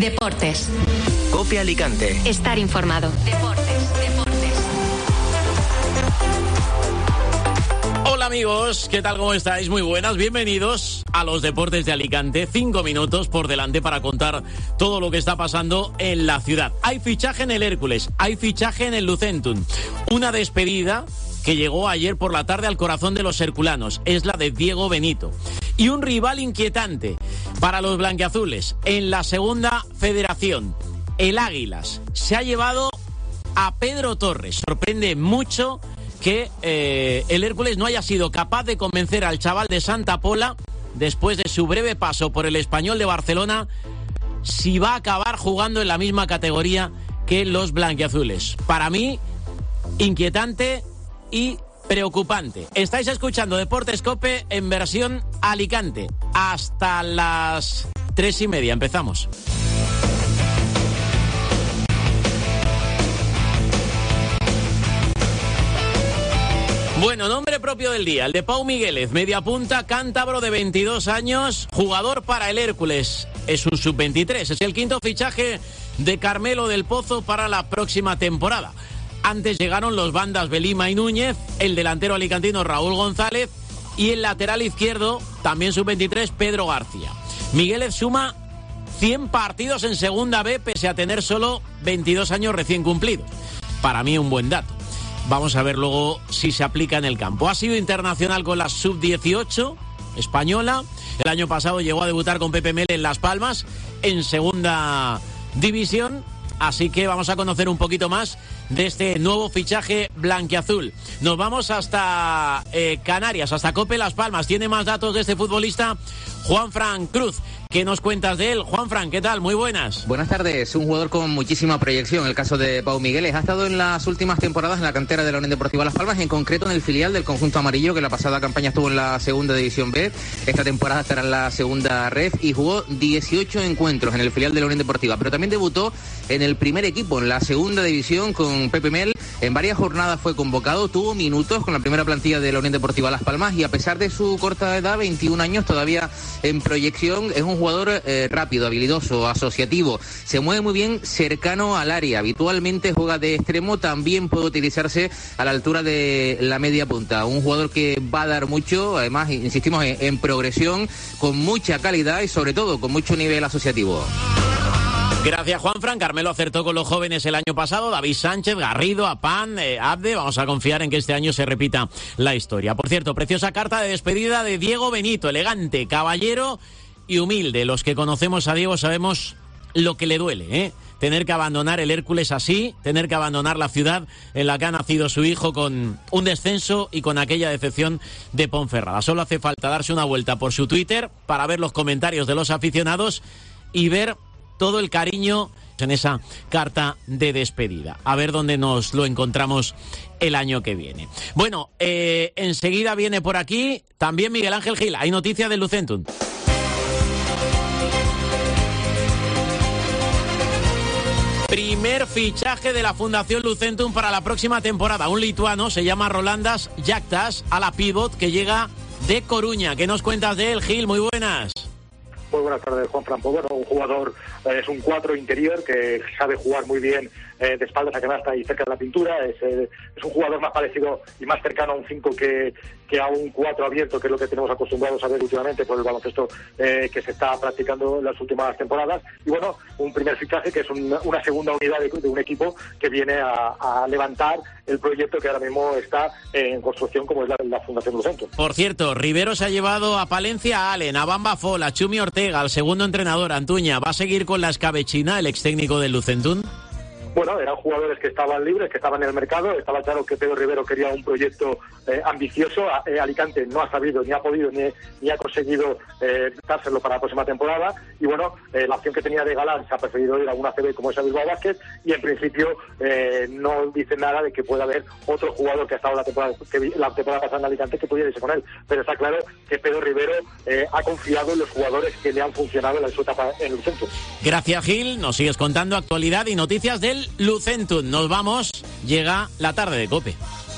Deportes. COPE Alicante. Estar informado. Deportes. Hola amigos, ¿qué tal? ¿Cómo estáis? Muy buenas, bienvenidos a los Deportes de Alicante. 5 minutos por delante para contar todo lo que está pasando en la ciudad. Hay fichaje en el Hércules, hay fichaje en el Lucentum. Una despedida que llegó ayer por la tarde al corazón de los herculanos, es la de Diego Benito. Y un rival inquietante para los blanquiazules en la segunda federación. El Águilas se ha llevado a Pedro Torres. Sorprende mucho que el Hércules no haya sido capaz de convencer al chaval de Santa Pola, después de su breve paso por el Español de Barcelona, si va a acabar jugando en la misma categoría que los blanquiazules. Para mí, inquietante y preocupante. Estáis escuchando Deportes COPE en versión Alicante. Hasta las 3:30. Empezamos. Bueno, nombre propio del día, el de Pau Migueles, mediapunta cántabro de 22 años, jugador para el Hércules. Es un sub-23, es el quinto fichaje de Carmelo del Pozo para la próxima temporada. Antes llegaron los bandas Belima y Núñez, el delantero alicantino Raúl González y el lateral izquierdo, también sub-23, Pedro García. Migueles suma 100 partidos en Segunda B, pese a tener solo 22 años recién cumplidos. Para mí un buen dato. Vamos a ver luego si se aplica en el campo. Ha sido internacional con la sub-18 española. El año pasado llegó a debutar con Pepe Mel en Las Palmas, en segunda división. Así que vamos a conocer un poquito más de este nuevo fichaje blanquiazul. Nos vamos hasta Canarias, hasta COPE Las Palmas. Tiene más datos de este futbolista Juanfran Cruz. ¿Qué nos cuentas de él? Juanfran, ¿qué tal? Muy buenas. Buenas tardes. Un jugador con muchísima proyección. El caso de Pau Migueles. Ha estado en las últimas temporadas en la cantera de la Unión Deportiva Las Palmas, en concreto en el filial del conjunto amarillo, que la pasada campaña estuvo en la segunda división B. Esta temporada estará en la segunda red y jugó 18 encuentros en el filial de la Unión Deportiva. Pero también debutó en el primer equipo, en la segunda división, con Pepe Mel. En varias jornadas fue convocado, tuvo minutos con la primera plantilla de la Unión Deportiva Las Palmas y a pesar de su corta edad, 21 años, todavía en proyección, es un jugador rápido, habilidoso, asociativo, se mueve muy bien cercano al área, habitualmente juega de extremo, también puede utilizarse a la altura de la media punta. Un jugador que va a dar mucho, además, insistimos, en progresión, con mucha calidad y sobre todo con mucho nivel asociativo. Gracias, Juanfran. Carmelo acertó con los jóvenes el año pasado. David Sánchez, Garrido, Apán, Abde. Vamos a confiar en que este año se repita la historia. Por cierto, preciosa carta de despedida de Diego Benito. Elegante, caballero y humilde. Los que conocemos a Diego sabemos lo que le duele, ¿eh? Tener que abandonar el Hércules así, tener que abandonar la ciudad en la que ha nacido su hijo con un descenso y con aquella decepción de Ponferrada. Solo hace falta darse una vuelta por su Twitter para ver los comentarios de los aficionados y ver todo el cariño en esa carta de despedida. A ver dónde nos lo encontramos el año que viene. Bueno, enseguida viene por aquí también Miguel Ángel Gil. Hay noticia del Lucentum. Primer fichaje de la Fundación Lucentum para la próxima temporada. Un lituano, se llama Rolandas Jaktas, a la pivot, que llega de Coruña. ¿Qué nos cuentas de él, Gil? Muy buenas. Muy buenas tardes, Juanfran. Pues bueno, un jugador, es un 4 interior que sabe jugar muy bien de espaldas a canasta y cerca de la pintura. Es un jugador más parecido y más cercano a un 5 que a un 4 abierto, que es lo que tenemos acostumbrados a ver últimamente por el baloncesto que se está practicando en las últimas temporadas. Y bueno, un primer fichaje que es una segunda unidad de un equipo que viene a levantar el proyecto que ahora mismo está en construcción, como es la Fundación Lucentum. Por cierto, Rivero se ha llevado a Palencia a Allen, a Bamba Fol, a Chumi Ortega, al segundo entrenador, Antuña. ¿Va a seguir con la escabechina el ex técnico del Lucentum? Bueno, eran jugadores que estaban libres, que estaban en el mercado. Estaba claro que Pedro Rivero quería un proyecto ambicioso. Alicante no ha sabido, ni ha podido, ni ha conseguido dárselo para la próxima temporada. Y bueno, la opción que tenía de Galán se ha preferido ir a una CB como es el Bilbao Basket. Y en principio no dice nada de que pueda haber otro jugador que ha estado la temporada pasada en Alicante que pudiera irse con él. Pero está claro que Pedro Rivero ha confiado en los jugadores que le han funcionado en su etapa en el centro. Gracias, Gil. Nos sigues contando actualidad y noticias del Lucentum. Nos vamos. Llega la tarde de COPE.